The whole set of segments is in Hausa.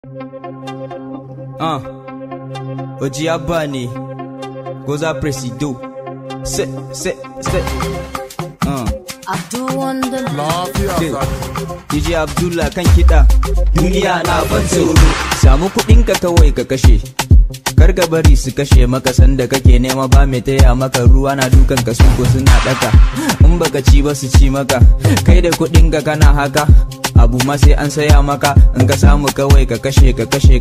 Oji Abani, Goza Presido, se. Abdul on the DJ Abdullah kan kiɗa, duniya na ban tsoro. Samu kuɗinka kawai ka kashe, kar ka bari su kashe maka sanda kake nema ba mai taya maka ruwa na dukan ka su ko suna daka. In baka ci ba su ci maka, kai da kuɗinka kana haka. Abu ma sai an saya maka, in ka samu kawai ka kashe.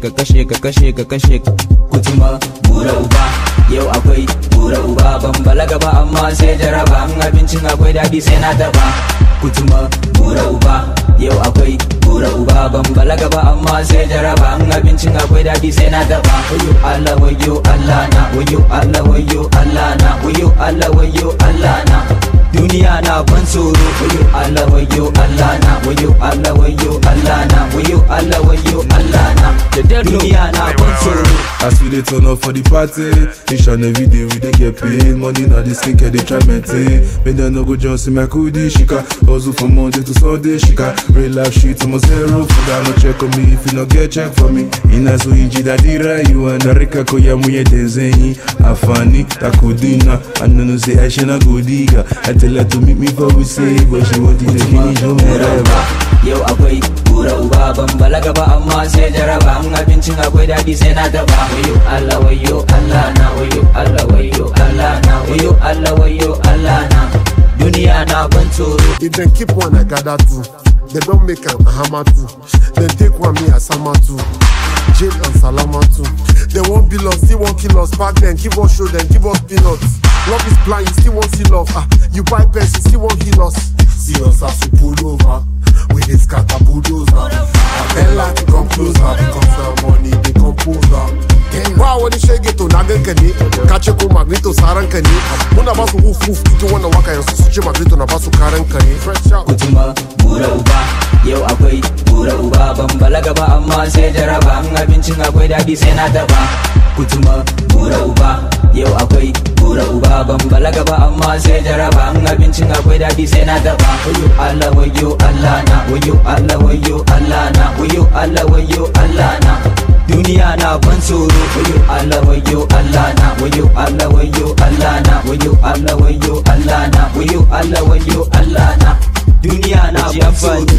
Kutuma bura uba, yau akwai bura uba. Ban balaga ba amma sai jaraba, in abincin akwai daɗi sai na taba. Kutuma bura uba, yau akwai bura uba. Ban balaga ba amma sai jaraba, in abincin akwai daɗi sai na taba. Wayo Allah wayo Allah na, wayo Allah wayo Allah na, wayo Allah wayo Allah na. Duniya na ban tsoro, wayo Allah wayo Allah na, wayo Allah wayo Allah na, wayo Allah wayo Allah na. Duniya na ban tsoro. As we dey turn up for the party, each and every day we dey get paid. Money na the sink, they try maintain. Make them no go just see my kudi shika. Hustle from Monday to Sunday shika. Real life shit, I'm a zero. Fuga no check on me if you no get check for me. Ina so inji da dira you and Rika koya muye desenyi. Afani takudina, I no say I should not go diga. I tell her to meet me for we say, but she want to finish no more. Yau akwai bura uba, ban balaga ba amma sai jaraba. In abincin akwai daɗi sai na taba. Wayo Allah wayo Allah na, wayo Allah wayo Allah na, wayo Allah wayo Allah na. Duniya na ban tsoro. If they keep one, I gather two. They don't make a hammer two. They take one, me as Sama two. Jail and Salama too. They won't bill us, still won't kill us. Back then, give us show them, give us peanuts. Love is blind, you still won't see love. You buy pets, you still won't heal us. See us as we pull over. We dey scatter bulldozer. I tell her to come closer because the money they compose her. Wa wani shege to na ganka ne, ka ce ko Magneto saran ka ne. Muna ba su huf cikin wannan waka yanzu su ce Magneto na ba su karan ka ne. Kutuma bura uba, yau akwai bura uba. Ban balaga ba amma sai jaraba, in abincin akwai daɗi sai na taba. Kutuma bura uba, yau akwai bura uba. Ban balaga ba amma sai jaraba, in abincin akwai daɗi sai na taba. Wayo Allah wayo Allah na, wayo Allah wayo Allah na, wayo Allah wayo Allah na. Duniya na ban tsoro, wayo Allah wayo Allah na, wayo Allah wayo Allah na, wayo Allah wayo Allah na, wayo Allah wayo Allah na. Duniya na ban tsoro.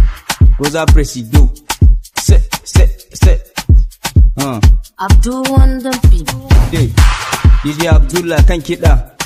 Goza Presido, se. Abdul on the beat. DJ Abdullah kan kiɗa.